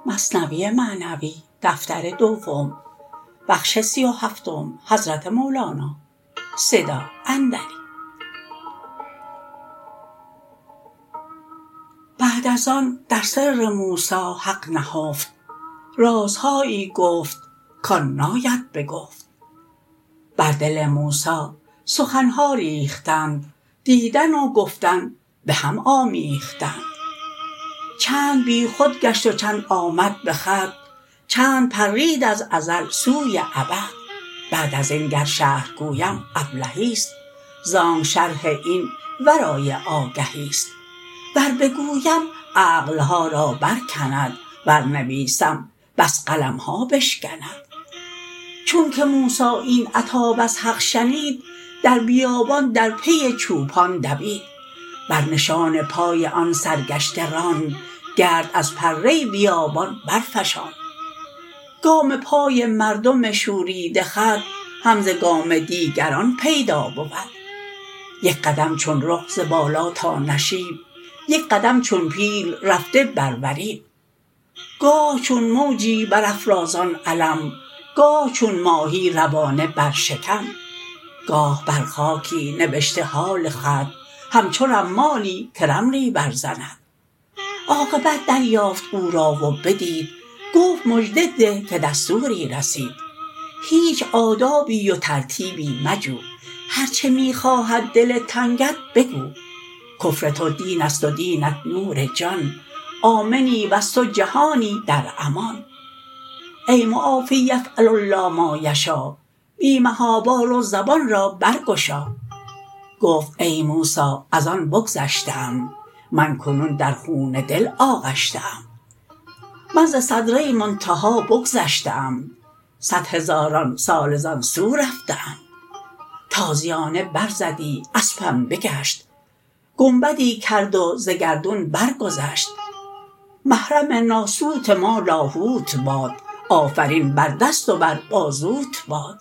بعد از آن در سر موسی حق نهفت، رازهایی گفت کان ناید بگفت. بر دل موسی سخنها ریختند، دیدن و گفتن به هم آمیختند. چند بی خود گشت و چند آمد به خود، چند پرید از ازل سوی ابد. بعد از این گر شرح گویم ابلهیست، زانک شرح این ورای آگهیست. ور بگویم عقلها را بر کند، ور نویسم بس قلمها بشکند. چونک موسی این عتاب از حق شنید، در بیابان در پی چوپان دوید. بر نشان پای آن سرگشته راند، گرد از پره بیابان برفشاند. گام پای مردم شوریده خود، هم ز گام دیگران پیدا بود. یک قدم چون رخ ز بالا تا نشیب، یک قدم چون پیل رفته بر وریب. گاه چون موجی بر افرازان علم، گاه چون ماهی روانه بر شکم. گاه بر خاکی نبشته حال خود، همچو رمالی که رملی بر زند. عاقبت دریافت او را و بدید، گفت مژده ده که دستوری رسید. هیچ آدابی و ترتیبی مجو، هر چه می خواهد دل تنگت بگو. کفر تو دینست و دینت نور جان، آمنی وز تو جهانی در امان. ای معافی یفعل الله ما یشا، بی محابا رو زبان را برگشا. گفت ای موسی از آن بگذشته ام، من کنون در خون دل آغشته ام. من ز سدره منتهی بگذشته ام، 100,000 ساله زان سو رفته ام. تازیانه بر زدی اسپم بگشت، گنبدی کرد و ز گردون بر گذشت. محرم ناسوت ما لاهوت باد، آفرین بر دست و بر بازوت باد.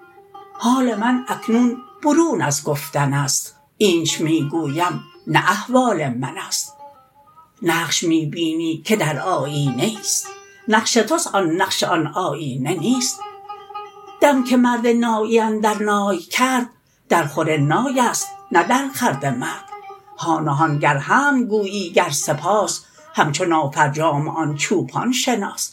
حال من اکنون برون از گفتنست، اینچ می گویم نه احوال منست. نقش می بینی که در آیینه ایست، نقش تست آن نقش آن آیینه نیست. دم که مرد نایی اندر نای کرد، در خور نایست نه در خورد مرد. هان و هان گر حمد گویی گر سپاس، همچو نافرجام آن چوپان شناس.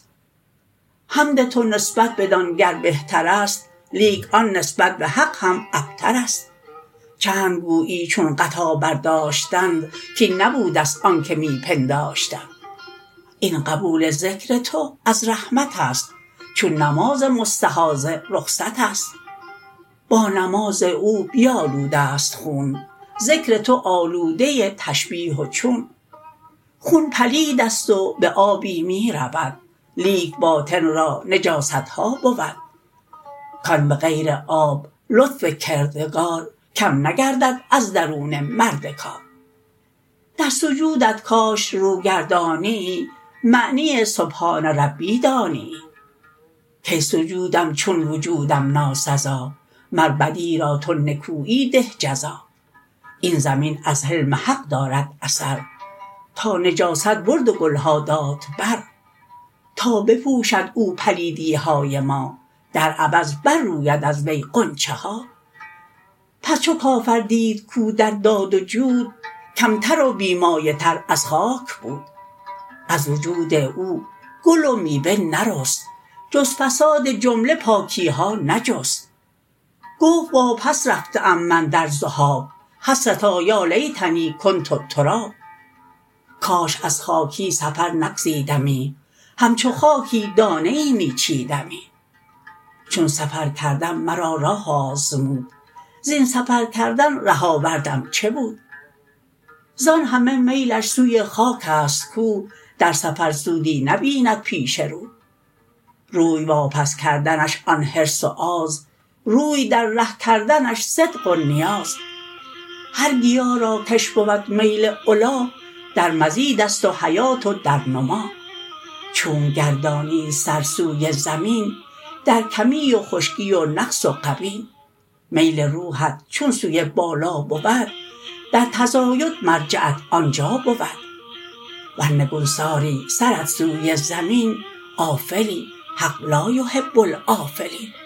حمد تو نسبت بدان گر بهترست، لیک آن نسبت به حق هم ابترست. چند گویی چون غطا برداشتند، کین نبودست آنک می پنداشتند. این قبول ذکر تو از رحمتست، چون نماز مستحاضه رخصتست. با نماز او بیالودست خون، ذکر تو آلوده تشبیه و چون. خون پلیدست و به آبی می رود، لیک باطن را نجاستها بود. کان به غیر آب لطف کردگار، کم نگردد از درون مرد کار. در سجودت کاش رو گردانیی، معنی سبحان ربی دانیی. کی سجودم چون وجودم ناسزا، مر بدی را تو نکویی ده جزا. این زمین از حلم حق دارد اثر، تا نجاست برد و گلها داد بر. تا بپوشد او پلیدیهای ما، در عوض بر روید از وی غنچه ها. پس چو کافر دید کو در داد و جود، کمتر و بی مایه تر از خاک بود. از وجود او گل و میوه نرست، جز فساد جمله پاکیها نجست. گفت واپس رفته ام من در ذهاب، حسرتا یا لیتنی کنت تراب. کاش از خاکی سفر نگزیدمی، همچو خاکی دانه ای می چیدمی. چون سفر کردم مرا راه آزمود، زین سفر کردن ره آوردم چه بود. زان همه میلش سوی خاکست کو، در سفر سودی نبیند پیش رو. روی واپس کردنش آن حرص و آز، روی در ره کردنش صدق و نیاز. هر گیا را کش بود میل علا، در مزیدست و حیات و در نما. چونک گردانی سر سوی زمین، در کمی و خشکی و نقص و غبین. میل روحت چون سوی بالا بود، در تزاید مرجعت آنجا بود. ور نگوساری سرت سوی زمین آفلی حق لا یحب الآفلین